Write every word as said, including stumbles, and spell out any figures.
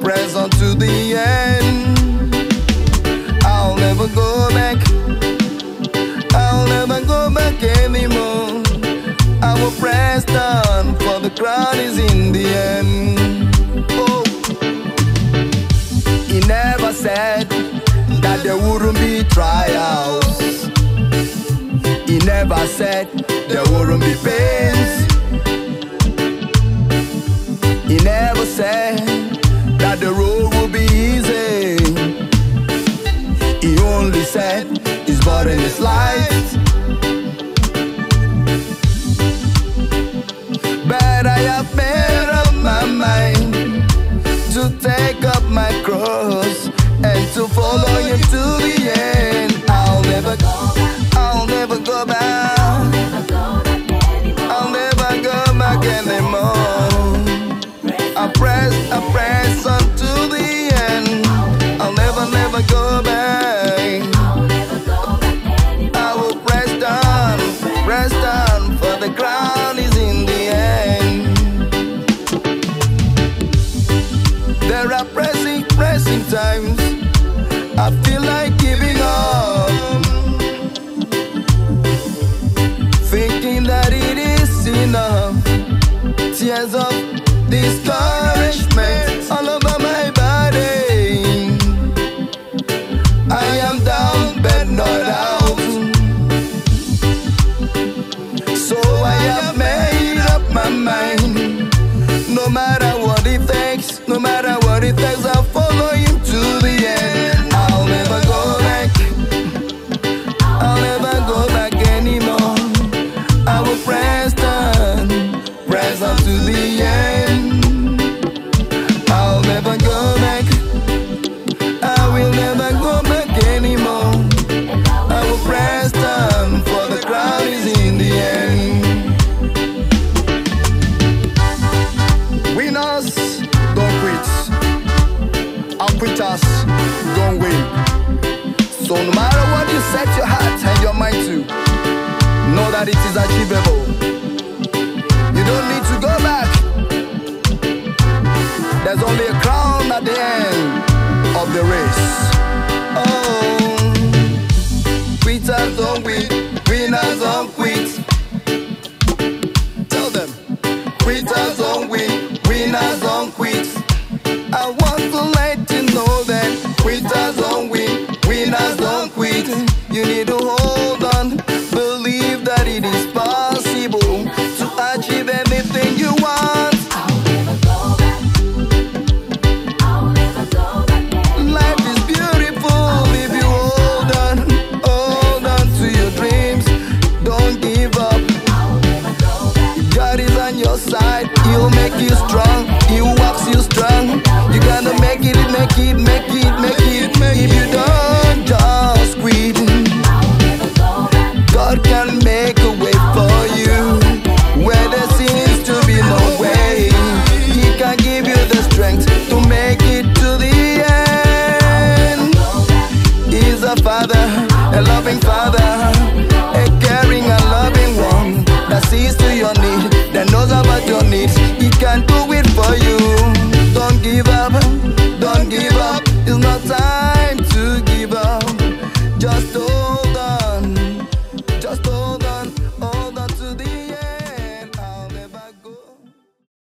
press on to the end. I'll never go back, I'll never go back anymore. I will press down, for the crown is in the end. Oh, he never said that there wouldn't be trials. He never said there wouldn't be pains. He never said that the road would be easy. He only said his burden is light. But I have made up my mind to take up my cross and to follow you to the end. I'll never go back, I'll never go back, I'll never go back anymore. I press, I press on to the end. I'll never, never go back. I will press down, press down, for the crown is in the end. There are pressing, pressing times I feel like giving up, thinking that it is enough. Tears of discouragement all over my body. I am down but not out. So I have made up my mind. No matter what it takes, no matter what it takes, I'll follow him to the end. I'll never go back, I'll never go back anymore. I will press down, press on to the end. I'll never go back, I will never go back anymore. I will press down, for the crown is in the end. Winners don't quit, and quitters don't win. So no matter what you set your heart and your mind to, know that it is achievable. You don't need to go back. There's only a crown at the end of the race. Oh, quitters don't win, winners don't quit. Tell them, quitters don't win, winners don't quit. I want to let you know that quitters don't win, winners don't quit. You need to hold on, believe that it is possible to achieve anything you want. I'll never go back, I'll never go back anymore. Life is beautiful if you hold on, hold on to your dreams. Don't give up. I'll never go back, If God is on your side, He'll make you strong, He walks you strong. You gotta make it, make it, make it, make it. If you don't, just quit. I'll never go back, God can make a way for you where there seems to be no way. He can give you the strength to make it to the end. He's a father, a loving father.